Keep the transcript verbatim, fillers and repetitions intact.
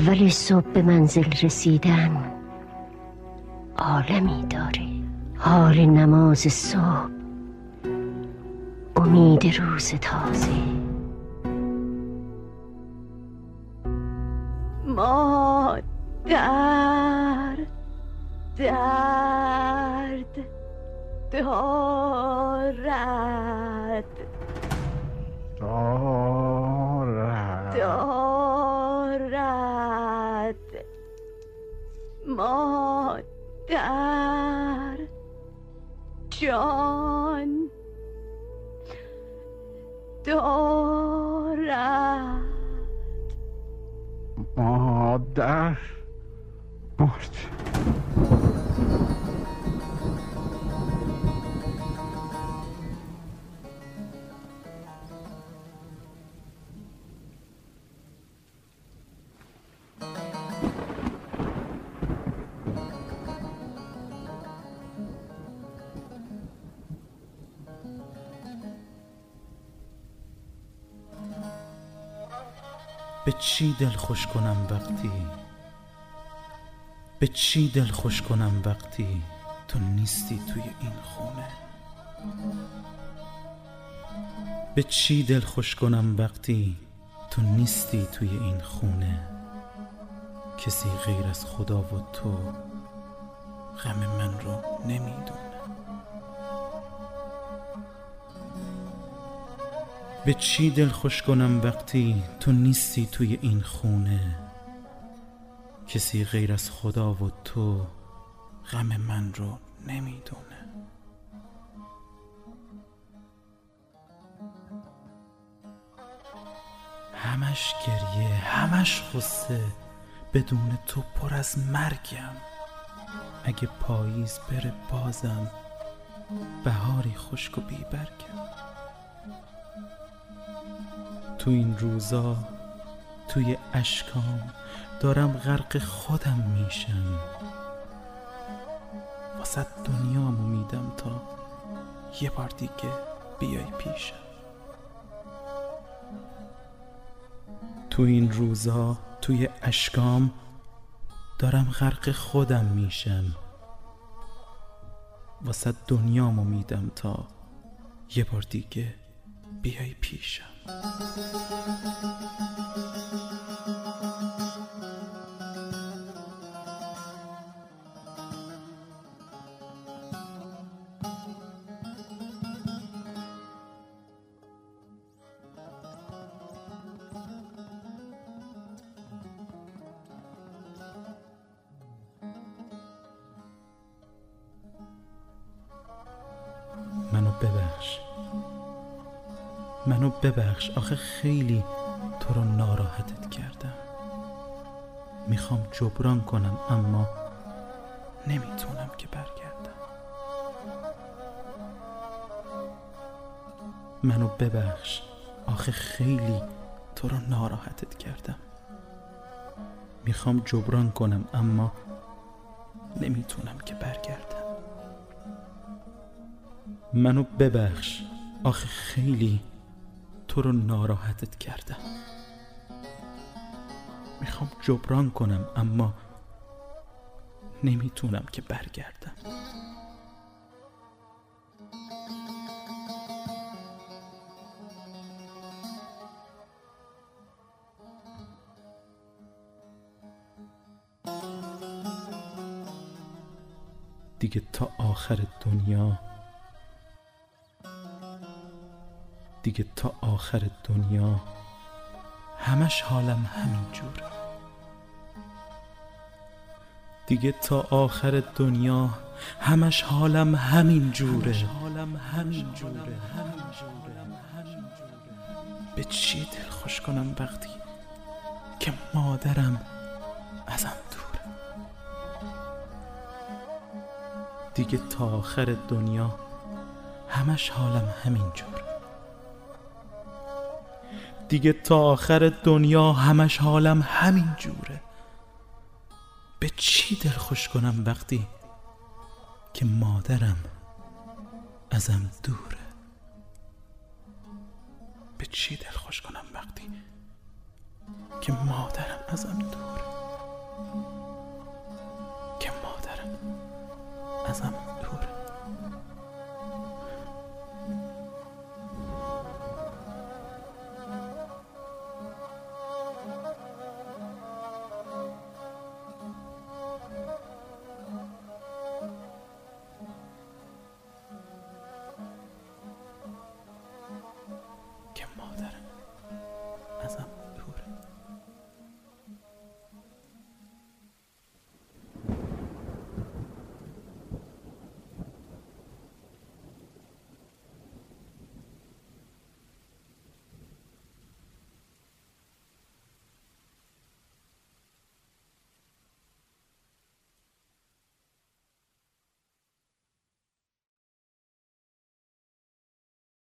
اول صبح به منزل رسیدن عالمی داره. حال نماز صبح، امید روز تازه. مادر درد دارد دارد دارد مادر جان دارد. مادر مرد. به چی دل خوش کنم وقتی به چی دل خوش کنم وقتی تو نیستی توی این خونه؟ به چی دل خوش کنم وقتی تو نیستی توی این خونه؟ کسی غیر از خدا و تو غم من رو نمیدونه. به چی دل خوش کنم وقتی تو نیستی توی این خونه؟ کسی غیر از خدا و تو غم من رو نمیدونه. همش گریه، همش غصه، بدون تو پر از مرگم. اگه پاییز بره بازم بهاری خشک و بی برگم. تو این روزا توی اشکام دارم غرق خودم میشم. واسه دنیامو میدم تا یه بار دیگه بیای پیشم. تو این روزا توی اشکام دارم غرق خودم میشم. واسه دنیامو میدم تا یه بار دیگه بیای پیشم. منو ببخش، منو ببخش، آخه خیلی تو رو ناراحتت کردم. میخوام جبران کنم اما نمیتونم که برگردم. منو ببخش، آخه خیلی تو رو ناراحتت کردم. میخوام جبران کنم اما نمیتونم که برگردم. منو ببخش، آخه خیلی تو رو ناراحتت کردم. میخوام جبران کنم اما نمیتونم که برگردم. دیگه تا آخر دنیا دیگه تا آخر دنیا همش حالم همین جوره. دیگه تا آخر دنیا همش حالم همین جوره. همین جوره. به چی دل خوش کنم وقتی که مادرم ازم دوره؟ دیگه تا آخر دنیا همش حالم همین جوره. دیگه تا آخر دنیا همش حالم همین جوره. به چی دل خوش کنم وقتی که مادرم ازم دوره؟ به چی دل خوش کنم وقتی که مادرم ازم دوره، که مادرم ازم